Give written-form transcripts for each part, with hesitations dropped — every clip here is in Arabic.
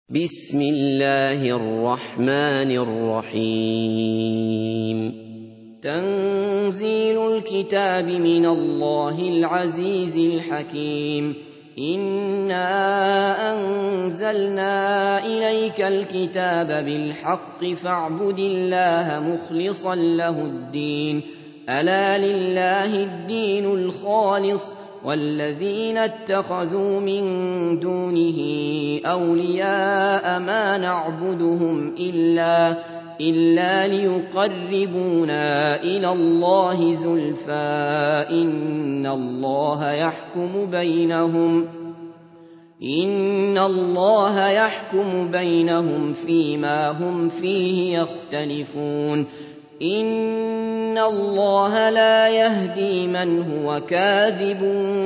بسم الله الرحمن الرحيم تنزيل الكتاب من الله العزيز الحكيم إنا أنزلنا إليك الكتاب بالحق فاعبد الله مخلصا له الدين ألا لله الدين الخالص والذين اتخذوا من دونه أولياء ما نعبدهم إلا ليقربونا إلى الله زلفى إن الله يحكم بينهم فيما هم فيه يختلفون إن الله لا يهدي من هو كاذب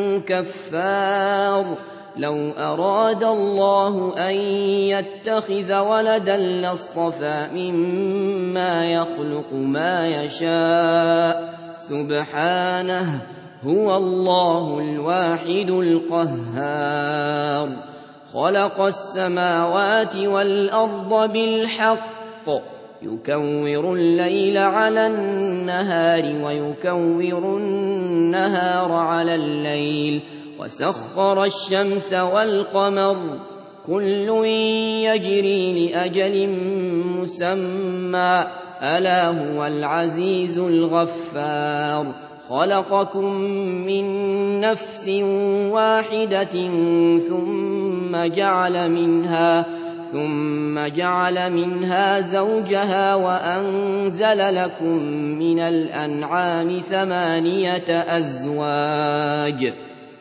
كفار لو أراد الله أن يتخذ ولدا لاصطفى مما يخلق ما يشاء سبحانه هو الله الواحد القهار خلق السماوات والأرض بالحق يكور الليل على النهار ويكور النهار على الليل وسخر الشمس والقمر كل يجري لأجل مسمى ألا هو العزيز الغفار خلقكم من نفس واحدة ثم جعل منها زوجها وأنزل لكم من الأنعام 8 أزواج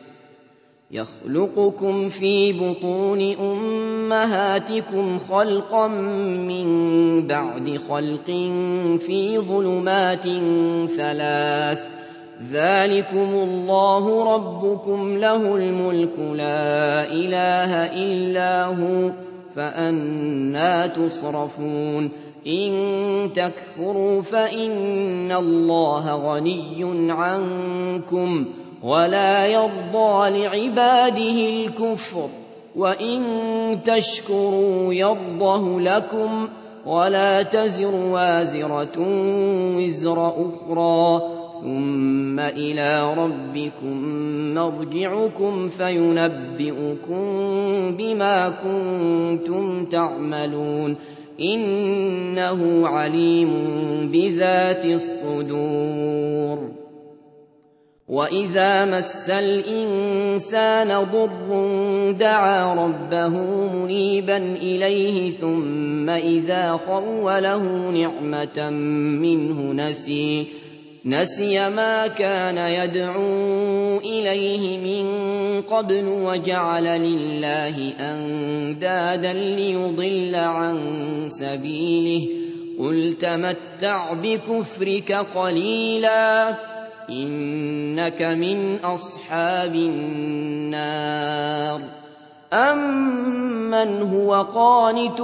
يخلقكم في بطون أمهاتكم خلقا من بعد خلق في ظلمات 3 ذلكم الله ربكم له الملك لا إله إلا هو فأنى تصرفون إن تكفروا فإن الله غني عنكم ولا يرضى لعباده الكفر وإن تشكروا يرضه لكم ولا تزر وازرة وزر أخرى ثم إلى ربكم مرجعكم فينبئكم بما كنتم تعملون إنه عليم بذات الصدور وإذا مس الإنسان ضر دعا ربه منيبا إليه ثم إذا خوله نعمة منه نسي ما كان يدعو إليه من قبل وجعل لله أندادا ليضل عن سبيله قل تمتع بكفرك قليلا إنك من أصحاب النار أمن هو قانت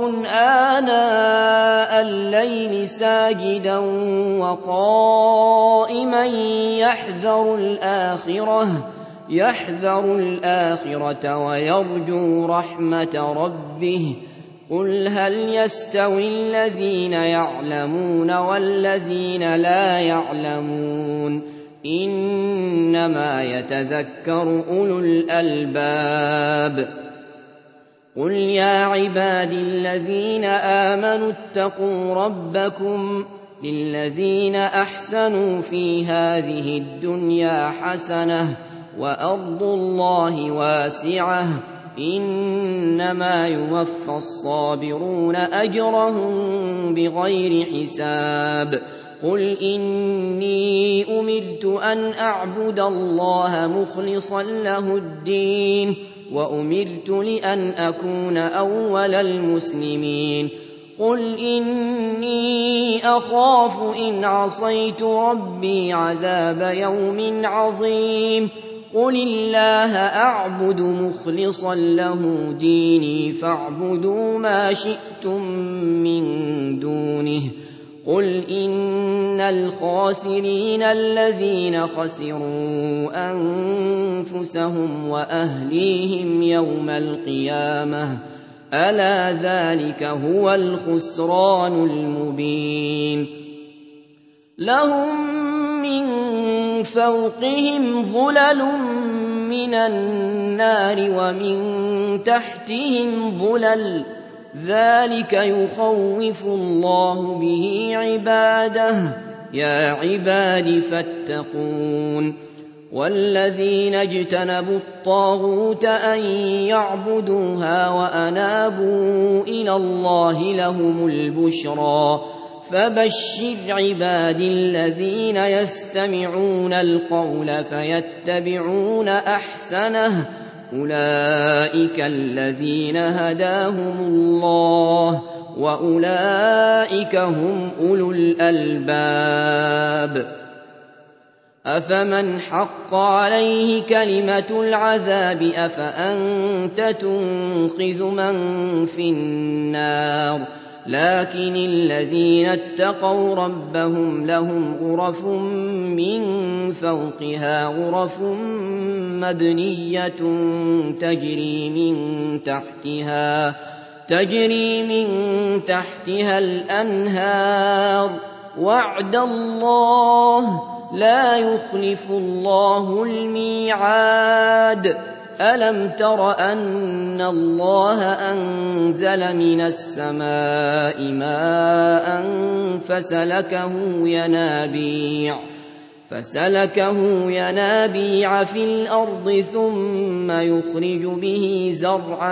آناء الليل ساجدا وقائما يحذر الآخرة ويرجو رحمة ربه قل هل يستوي الذين يعلمون والذين لا يعلمون إنما يتذكر أولو الألباب قل يا عبادي الذين آمنوا اتقوا ربكم للذين أحسنوا في هذه الدنيا حسنة وأرض الله واسعة إنما يوفى الصابرون أجرهم بغير حساب قل إني أمرت أن أعبد الله مخلصا له الدين وأمرت لأن أكون أول المسلمين قل إني أخاف إن عصيت ربي عذاب يوم عظيم قل الله أعبد مخلصا له ديني فاعبدوا ما شئتم من دونه قل إن الخاسرين الذين خسروا أنفسهم وأهليهم يوم القيامة ألا ذلك هو الخسران المبين لهم من فوقهم ظلل من النار ومن تحتهم ظلل ذلك يخوف الله به عباده يا عباد فاتقون والذين اجتنبوا الطاغوت أن يعبدوها وأنابوا إلى الله لهم البشرى فبشر عبادي الذين يستمعون القول فيتبعون أحسنه أولئك الذين هداهم الله وأولئك هم أولو الألباب أفمن حق عليه كلمة العذاب أفأنت تنقذ من في النار لكن الذين اتقوا ربهم لهم غرف من فوقها غرف مبنية تجري من تحتها الأنهار وعد الله لا يخلف الله الميعاد ألم تر أن الله أنزل من السماء ماء فسلكه ينابيع في الأرض ثم يخرج به زرعا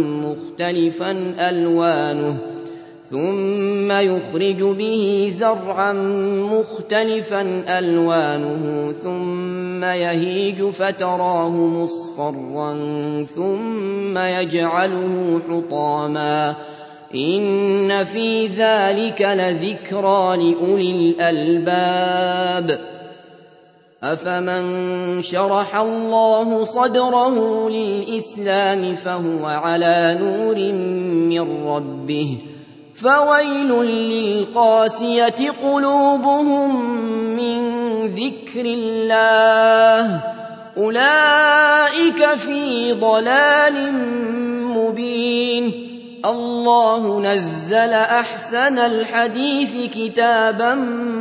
مختلفا ألوانه ثم يهيج فتراه مصفرا ثم يجعله حطاما إن في ذلك لذكرى لأولي الألباب أفمن شرح الله صدره للإسلام فهو على نور من ربه فويل للقاسية قلوبهم من ذكر الله أولئك في ضلال مبين الله نزل أحسن الحديث كتابا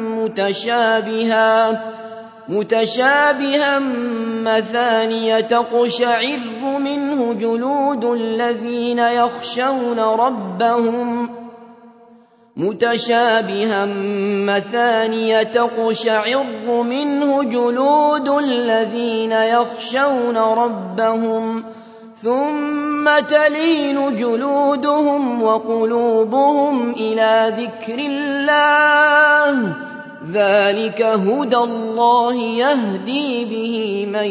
متشابها مثانية تقشعر منه جلود الذين يخشون ربهم ثم تلين جلودهم وقلوبهم إلى ذكر الله ذلك هدى الله يهدي به من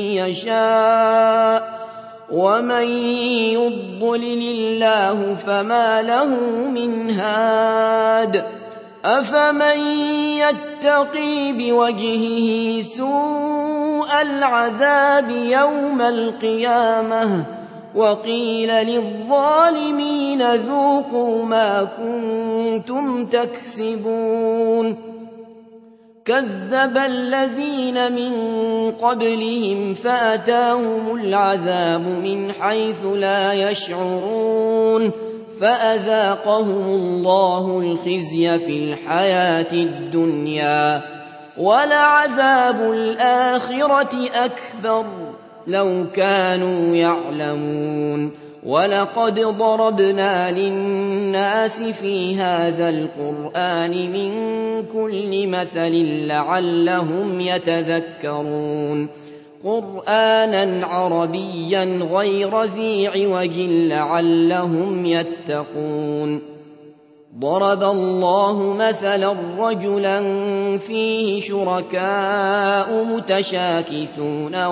يشاء ومن يضلل الله فما له من هاد أفمن يتقي بوجهه سوء العذاب يوم القيامة وقيل للظالمين ذوقوا ما كنتم تكسبون كذب الذين من قبلهم فأتاهم العذاب من حيث لا يشعرون فأذاقهم الله الخزي في الحياة الدنيا ولعذاب الآخرة أكبر لو كانوا يعلمون ولقد ضربنا للناس في هذا القرآن من كل مثل لعلهم يتذكرون قرآنا عربيا غير ذي عوج لعلهم يتقون ضرب الله مثلا رجلا فيه شركاء متشاكسون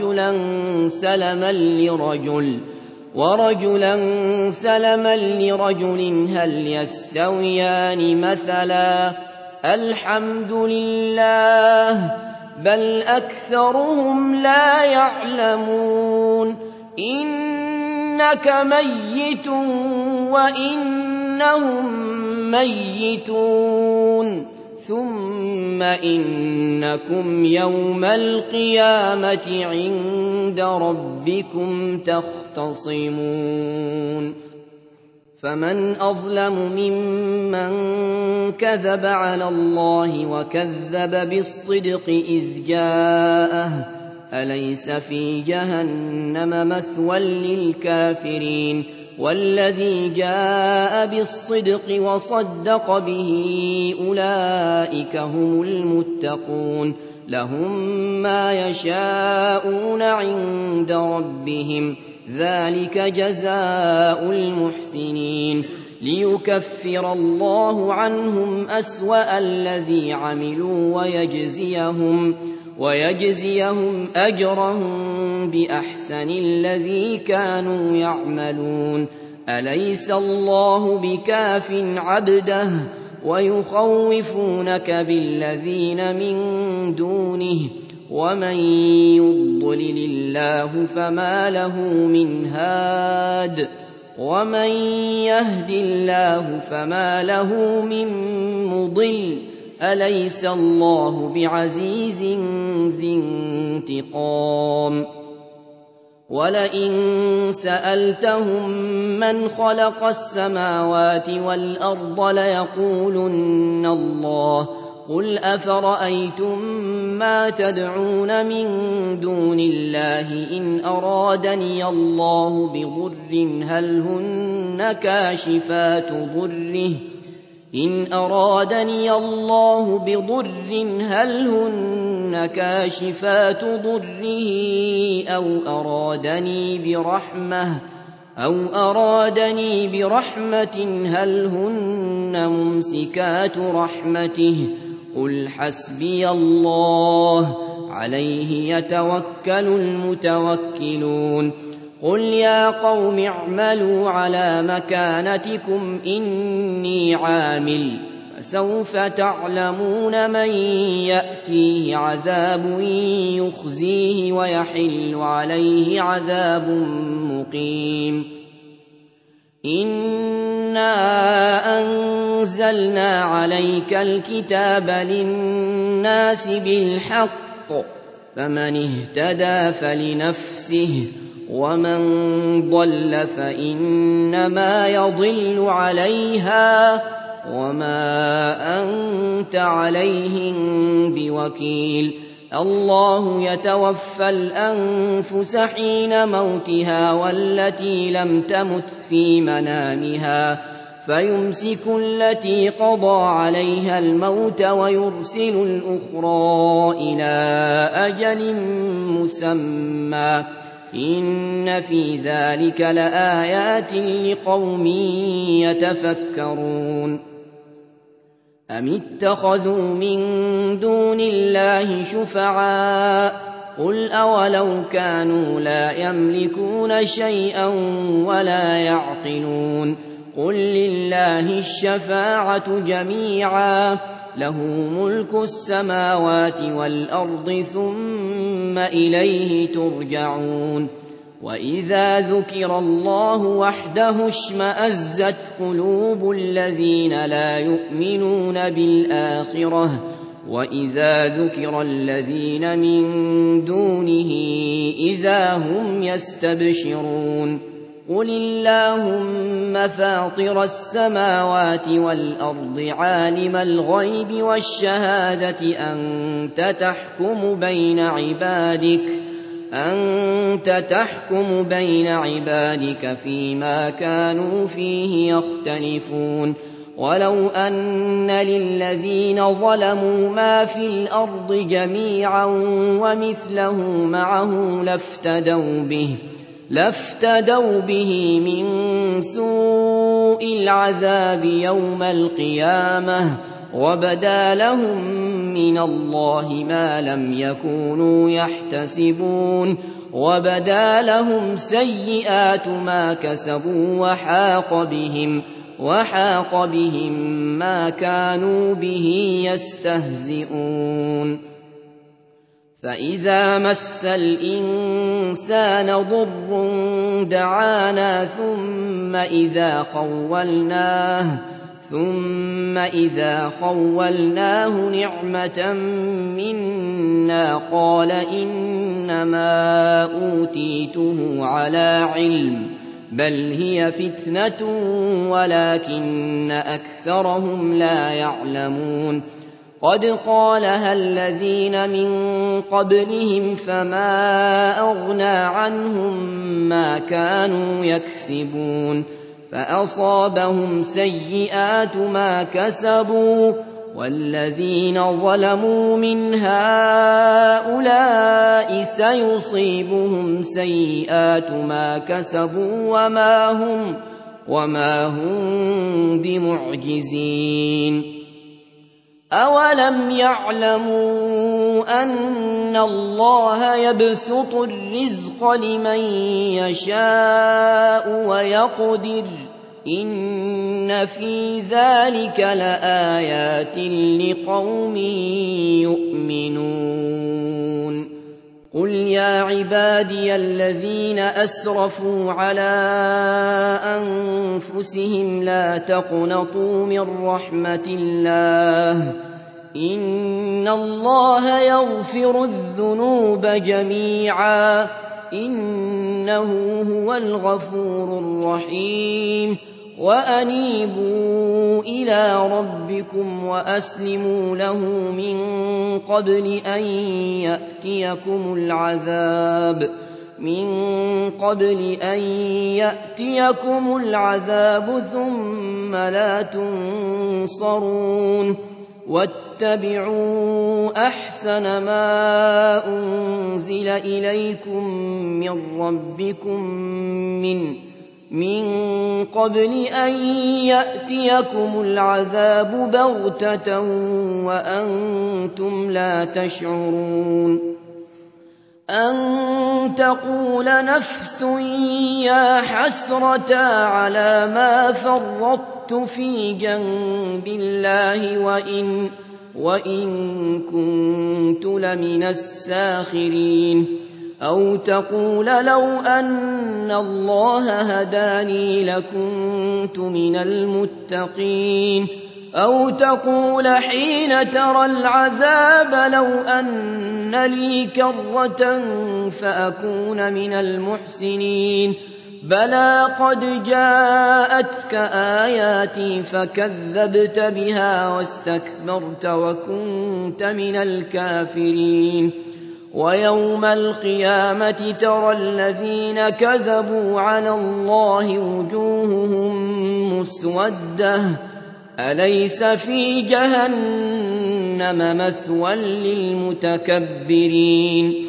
ورجلا سلما لرجل هل يستويان مثلا الحمد لله بل أكثرهم لا يعلمون إنك ميت وإنهم ميتون ثم إنكم يوم القيامة عند ربكم تختصمون فمن أظلم ممن كذب على الله وكذب بالصدق إذ جاءه أليس في جهنم مثوى للكافرين والذي جاء بالصدق وصدق به أولئك هم المتقون لهم ما يشاءون عند ربهم ذلك جزاء المحسنين ليكفر الله عنهم أسوأ الذي عملوا ويجزيهم أجرهم بأحسن الذي كانوا يعملون أليس الله بكاف عبده ويخوفونك بالذين من دونه ومن يضلل الله فما له من هاد ومن يهد الله فما له من مضل أليس الله بعزيز ذي انتقام ولئن سألتهم من خلق السماوات والأرض ليقولن الله قل أفرأيتم ما تدعون من دون الله إن أرادني الله بضر هل هن كاشفات ضره أو أرادني برحمة هل هن ممسكات رحمته قل حسبي الله عليه يتوكل المتوكلون قل يا قوم اعملوا على مكانتكم إني عامل فسوف تعلمون من يأتيه عذاب يخزيه ويحل عليه عذاب مقيم إنا أنزلنا عليك الكتاب للناس بالحق فمن اهتدى فلنفسه ومن ضل فإنما يضل عليها وما أنت عليهم بوكيل الله يتوفى الأنفس حين موتها والتي لم تمت في منامها فيمسك التي قضى عليها الموت ويرسل الأخرى إلى أجل مسمى إن في ذلك لآيات لقوم يتفكرون أم اتخذوا من دون الله شفعاء قل أولو كانوا لا يملكون شيئا ولا يعقلون قل لله الشفاعة جميعا له ملك السماوات والأرض ثم إليه ترجعون وإذا ذكر الله وحده اشمأزت قلوب الذين لا يؤمنون بالآخرة وإذا ذكر الذين من دونه إذا هم يستبشرون قل اللهم فاطر السماوات والأرض عالم الغيب والشهادة أنت تحكم بين عبادك فيما كانوا فيه يختلفون ولو أن للذين ظلموا ما في الأرض جميعا ومثله معه لافتدوا به من سوء العذاب يوم القيامة وبدا لهم من الله ما لم يكونوا يحتسبون وبدا لهم سيئات ما كسبوا وحاق بهم ما كانوا به يستهزئون فإذا مس الإنسان ضر دعانا ثم إذا خولناه نعمة منا قال إنما أوتيته على علم بل هي فتنة ولكن أكثرهم لا يعلمون قد قالها الذين من قبلهم فما أغنى عنهم ما كانوا يكسبون فأصابهم سيئات ما كسبوا والذين ظلموا من هؤلاء سيصيبهم سيئات ما كسبوا وما هم بمعجزين أولم يعلموا أن الله يبسط الرزق لمن يشاء ويقدر إن في ذلك لآيات لقوم يؤمنون قل يا عبادي الذين أسرفوا على أنفسهم لا تقنطوا من رحمة الله إن الله يغفر الذنوب جميعا إنه هو الغفور الرحيم وأنيبوا إلى ربكم وأسلموا له من قبل أن يأتيكم العذاب ثم لا تنصرون واتبعوا أحسن ما أنزل إليكم من ربكم من قبل أن يأتيكم العذاب بغتة وأنتم لا تشعرون أن تقول نفس يا حسرة على ما فرطت في جنب الله وإن كنت لمن الساخرين أو تقول لو أن الله هداني لكنت من المتقين أو تقول حين ترى العذاب لو أن لي كرة فأكون من المحسنين بلى قد جاءتك آياتي فكذبت بها واستكبرت وكنت من الكافرين ويوم القيامة ترى الذين كذبوا على الله وجوههم مسودة أليس في جهنم مثوى للمتكبرين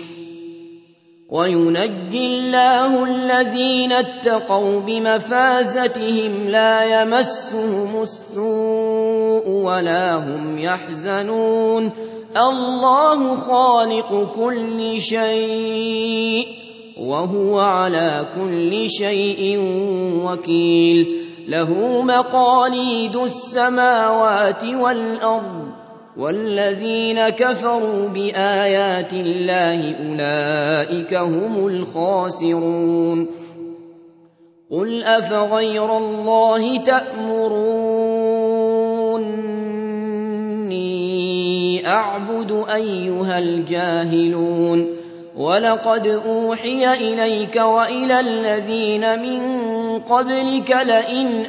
وينجي الله الذين اتقوا بمفازتهم لا يمسهم السوء ولا هم يحزنون الله خالق كل شيء وهو على كل شيء وكيل له مقاليد السماوات والأرض والذين كفروا بآيات الله أولئك هم الخاسرون قل أفغير الله تأمروني أعبد أيها الجاهلون ولقد أوحي إليك وإلى الذين من قبلك لئن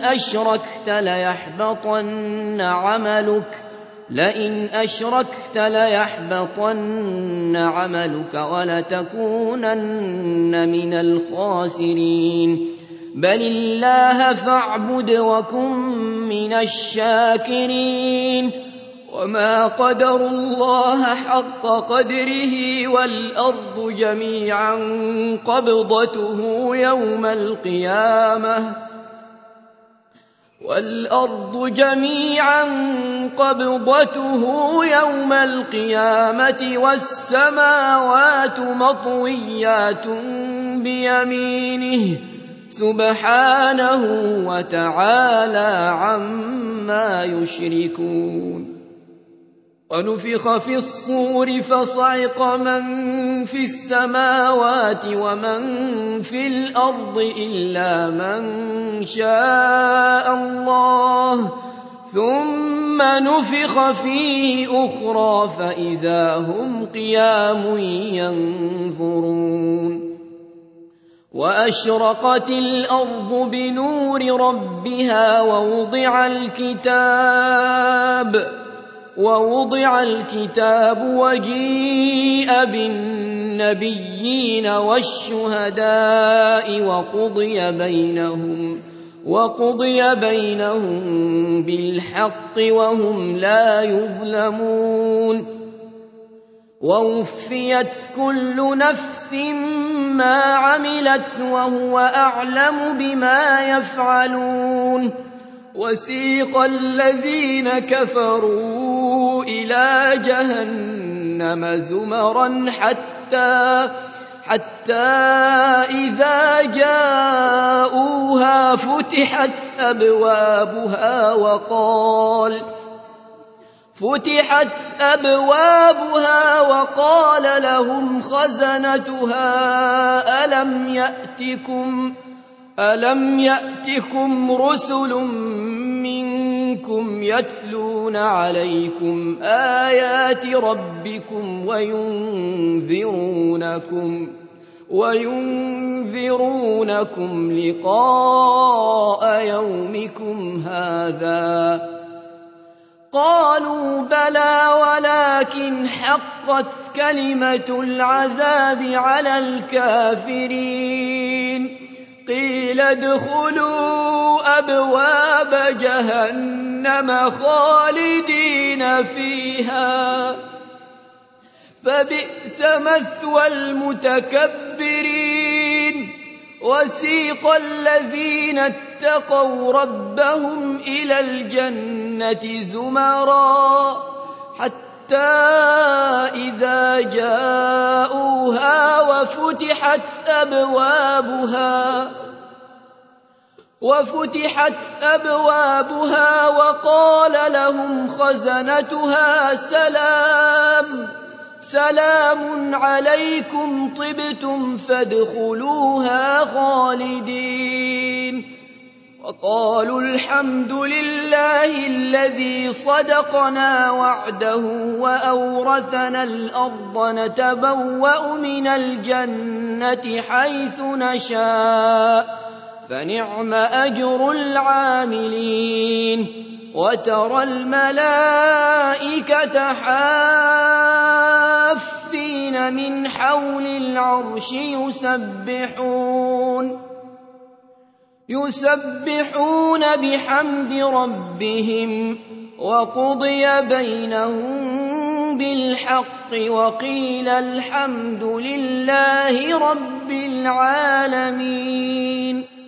أشركت ليحبطن عملك ولتكونن من الخاسرين بل الله فاعبد وكن من الشاكرين وما قدروا الله حق قدره والأرض جميعا قبضته يوم القيامة والسماوات مطويات بيمينه سبحانه وتعالى عما يشركون ونفخ في الصور فصعق من في السماوات ومن في الأرض إلا من شاء الله ثم نفخ فيه أخرى فإذا هم قيام ينظرون وأشرقت الأرض بنور ربها ووضع الكتاب وجيء بالنبيين والشهداء وقضي بينهم بالحق وهم لا يظلمون ووفيت كل نفس ما عملت وهو أعلم بما يفعلون وسيق الذين كفروا إلى جهنم زمرا حتى إذا جاءوها فتحت أبوابها وقال لهم خزنتها ألم يأتكم رسل منكم يتلون عليكم آيات ربكم وينذرونكم لقاء يومكم هذا قالوا بلى ولكن حقت كلمة العذاب على الكافرين قيل ادخلوا أبواب جهنم خالدين فيها فبئس مثوى المتكبرين وسيق الذين اتقوا ربهم إلى الجنة زمرا حتى إذا جاءوها وفتحت أبوابها وقال لهم خزنتها سلام عليكم طبتم فادخلوها خالدين وقالوا الحمد لله الذي صدقنا وعده وأورثنا الأرض نتبوأ من الجنة حيث نشاء فنعم أجر العاملين وترى الملائكة حافين من حول العرش يسبحون بحمد ربهم وقضي بينهم بالحق وقيل الحمد لله رب العالمين.